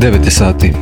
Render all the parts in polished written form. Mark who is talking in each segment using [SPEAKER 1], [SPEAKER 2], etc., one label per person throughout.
[SPEAKER 1] 9 sati.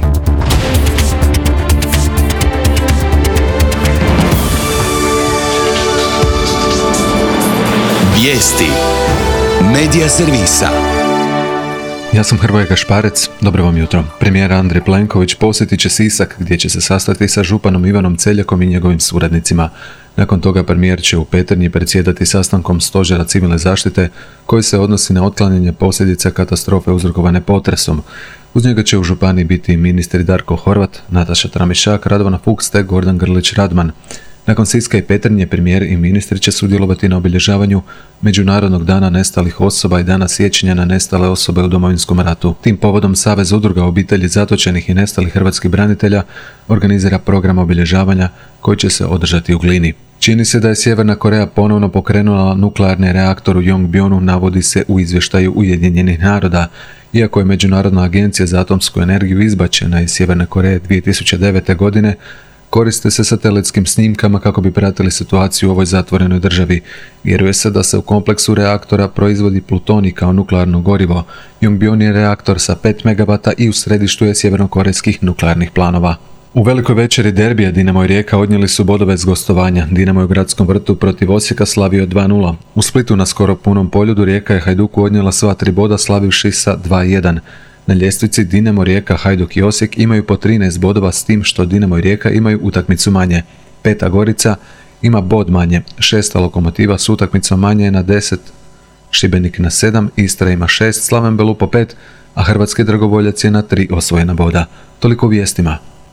[SPEAKER 2] Vijesti Medija servisa.
[SPEAKER 1] Ja sam Hrvoje Gašparec, dobro vam jutro. Premijer Andrej Plenković posjetit će Sisak gdje će se sastati sa županom Ivanom Celjakom i njegovim suradnicima. Nakon toga premijer će u Petrinji predsjedati sastankom Stožera civilne zaštite koji se odnosi na otklanjanje posljedica katastrofe uzrokovane potresom. Uz njega će u županiji biti ministri Darko Horvat, Nataša Tramišak, Radovana Fuchs te Gordan Grlić Radman. Nakon Siska i Petrinje premijer i ministri će sudjelovati na obilježavanju Međunarodnog dana nestalih osoba i dana sjećanja na nestale osobe u Domovinskom ratu. Tim povodom Savez udruga obitelji zatočenih i nestalih hrvatskih branitelja organizira program obilježavanja koji će se održati u Glini. Čini se da je Sjeverna Koreja ponovno pokrenula nuklearni reaktor u Yongbyon, navodi se u izvještaju Ujedinjenih naroda. Iako je Međunarodna agencija za atomsku energiju izbačena iz Sjeverne Koreje 2009. godine, koriste se satelitskim snimkama kako bi pratili situaciju u ovoj zatvorenoj državi. Vjeruje se da se u kompleksu reaktora proizvodi plutonij kao nuklearno gorivo. Yongbyon je reaktor sa 5 MW i u središtu je sjevernokorejskih nuklearnih planova. U velikoj večeri derbija Dinamo i Rijeka odnijeli su bodove s gostovanja. Dinamo je u Gradskom vrtu protiv Osijeka slavio 2:0. U Splitu na skoro punom poljudu Rijeka je Hajduku odnijela sva 3 boda slavivši sa 2:1. Na ljestvici Dinamo, Rijeka, Hajduk i Osijek imaju po 13 bodova s tim što Dinamo i Rijeka imaju utakmicu manje. Peta Gorica ima bod manje, 6. Lokomotiva s utakmicom manje je na 10, Šibenik na 7, Istra ima 6, Slaven Belupo 5, a hrvatski dragovoljac je na 3 osvojena boda. Toliko u vijestima.